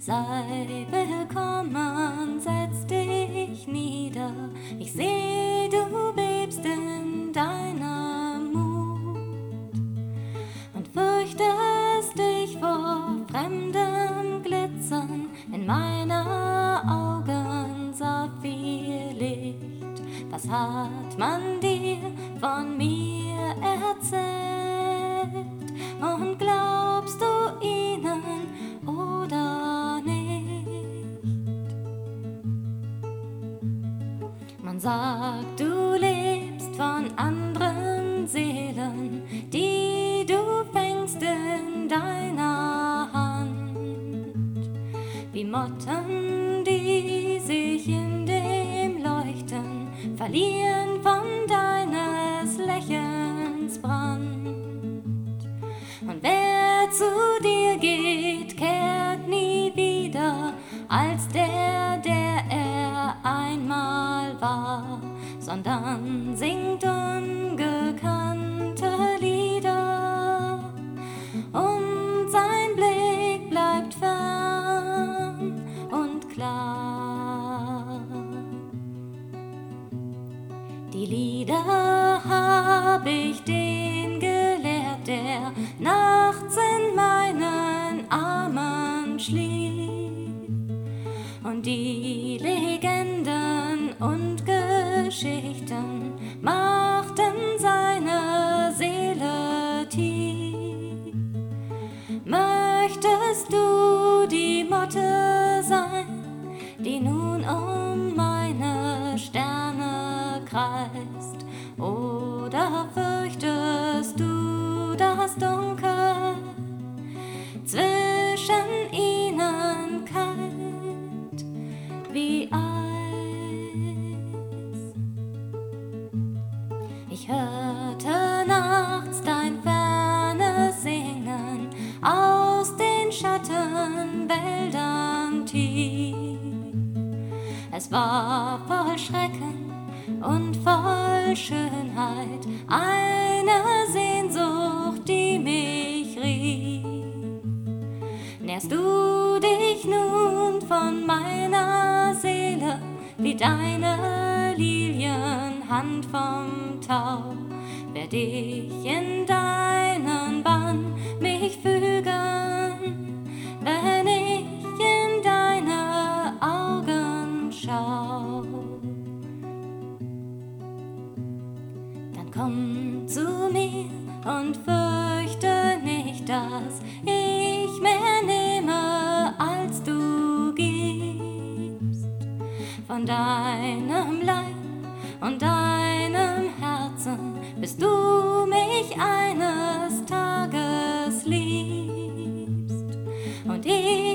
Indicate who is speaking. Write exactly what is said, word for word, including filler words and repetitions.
Speaker 1: Sei willkommen, setz dich nieder. Ich seh, du bebst in deiner Mut und fürchtest dich vor fremdem Glitzern. In meiner Augen Saphirlicht. Was hat man dir von mir erzählt? Und glaubst du ihnen oder nicht? Man sagt, du lebst von anderen Seelen, die du fängst in deiner Hand, wie Motten, die sich in dem Leuchten verlieren von deines Lächelns Brand. Und wer zu dir geht, kehrt nie wieder als der, der er einmal war, sondern singt ungekannte Lieder und sein Blick bleibt fern und klar. Die Lieder hab ich den gelehrt, der nachts in meinen Armen schlief, und die Legenden und Geschichten machten seine Seele tief. Möchtest du die Motte sein, die nun um meine Sterne kreist, oder fürchtest du das Dunkel zwischen ihnen kalt wie Eis? Ich hörte nachts dein fernes Singen aus den Schattenwäldern tief. Es war voll Schrecken und voll Schönheit, eine Sehnsucht, die mich rief. Nährst du dich nun von meiner Seele, wie deine Lilienhand vom Tau, werd ich in deinen Bann mich fügen, wenn ich in deine Augen schau. Dann komm zu mir und fürchte nicht, dass ich mehr nehme, als du gibst. Von deinem Leib und deinem Herzen, bis du mich eines Tages liebst. Und ich